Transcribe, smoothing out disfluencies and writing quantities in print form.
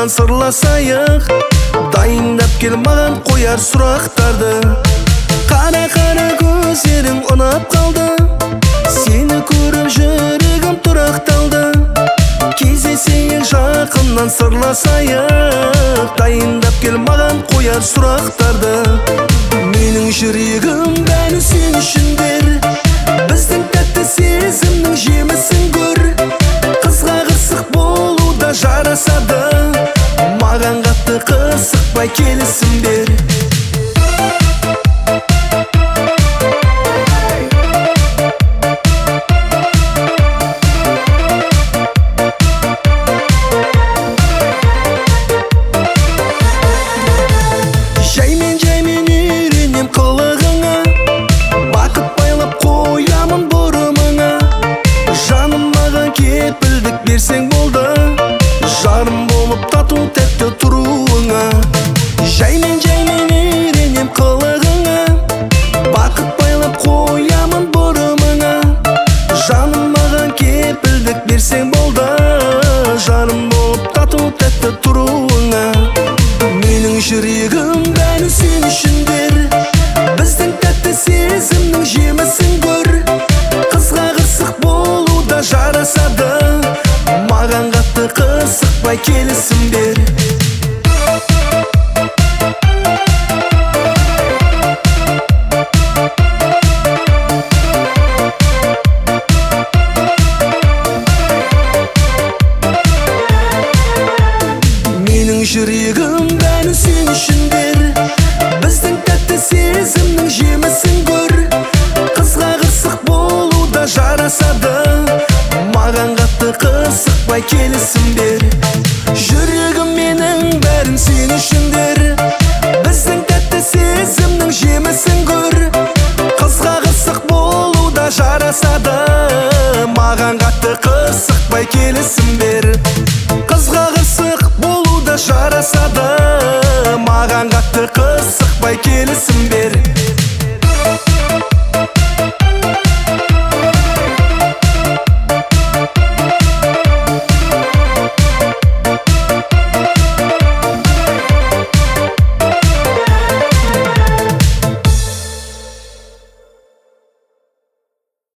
жақыннан сырласайық. Дайындап кел маған қояр сұрақтарды. Қара көздерің ұнап қалды, сені көріп жүрегім тұрақталды. Кездесейік жақыннан сырласайық. Дайындап кел маған қояр сұрақтарды. Менің жүрегім бәрі сен үшін бер. Біздің тәтті сезімнің жемісін көр. Қызға қырсық болу да жарасады. Маған қатты қырсықпай келісім бер. Жаймен үйренем қылығыңа, бақыт байлап қоямын бұрымыңа. Жаным маған кепілдік берсең болды, жарым болып тату тәтті тұруыңа. Жаймен үйренем қылығыңа, бақыт байлап қоямын бұрымыңа. Жаным маған кепілдік берсең болды, жарым болып тату тәтті тұруыңа. Менің жүрегім бәрі сен үшін бер. Біздің тәтті сезімнің жемісін көр. Қызға қырсық болу да жарасады. Маған қатты қырсықпай келісім бер. Менің жүрегім бәрі сен үшін бер. Біздің тәтті сезімнің жемісін көр. Қызға қырсық болу да жарасады. Маған қатты қырсықпай келісім бер. Жүрегім менің бәрін сен үшін бер. Біздің тәтті сезімнің жемісін көр. Қызға қырсық болу да жарасады. Маған қатты қырсықпай келісім бер. Қызға қырсық болу да жарасады. Маған қатты қырсық